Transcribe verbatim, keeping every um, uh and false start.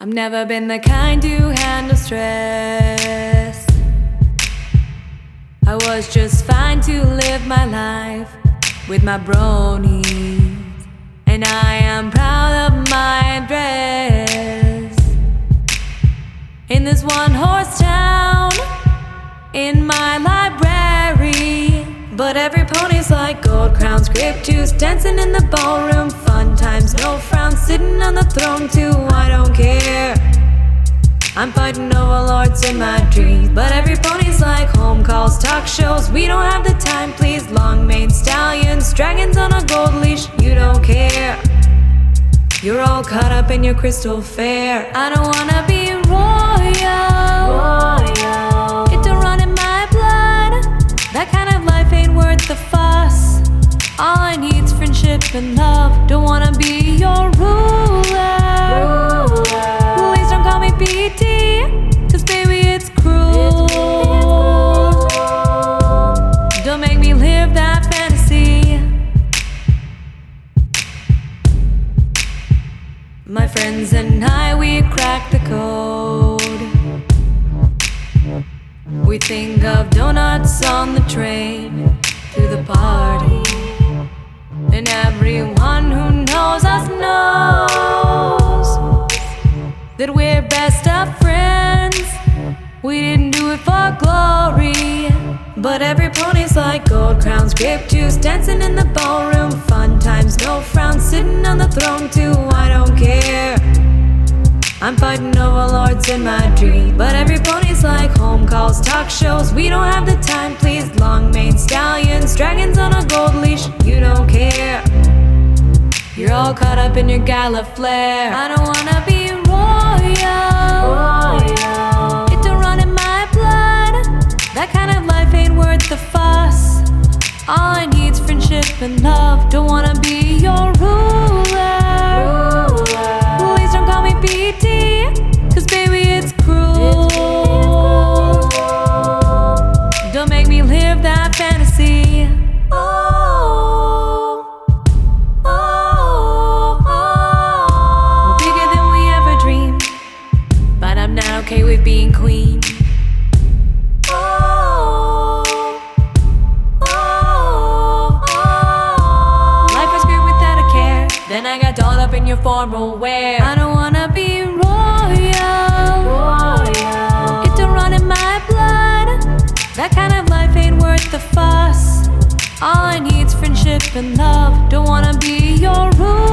I've never been the kind to handle stress. I was just fine to live my life with my bronies, and I am proud of my address. In this one-horse town, in my library, but every pony's like gold crowns, grape juice, dancing in the ballroom, fun times, no frowns, sitting on the throne too. I don't care. I'm fighting overlords in my dreams, but every pony's like home calls, talk shows. We don't have the time, please. Long-maned stallions, dragons on a gold leash. You don't care. You're all caught up in your crystal fair. I don't wanna be royal. Royal. It don't run in my blood. That kind of life ain't worth the fuss. All I need's friendship and love. Don't wanna be your ruler. Ruler. Please don't call me B T, cause baby it's cruel. It's cruel. Don't make me live that fantasy. My friends and I, we cracked the code. We think of donuts on the train to the party, and everyone who knows us knows that we're best of friends. We didn't do it for glory, but every pony's like gold crowns, grape juice, dancing in the ballroom, fun times, no frowns, sitting on the throne too. I don't care. I'm fighting overlords in my dream, but every pony's like home calls, talk shows. We don't have the time, please. Long-maned stallions, dragons on a gold leash. You don't care. You're all caught up in your gala flair. I don't wanna be royal. Royal. It don't run in my blood. That kind of life ain't worth the fuss. All I need's friendship and love. Don't wanna be your ruler. Ruler. Please don't call me B T, cause baby it's cruel. It's cruel. Don't make me live that fantasy. Oh, oh, oh. We're bigger than we ever dreamed, but I'm not okay with being queen. Oh, oh, oh. Life was great without a care. Then I got dolled up in your formal wear. I don't wanna be royal. Royal. It don't run in my blood. That kind of life ain't worth the fuss. All I need's friendship and love. Don't wanna be your ruler.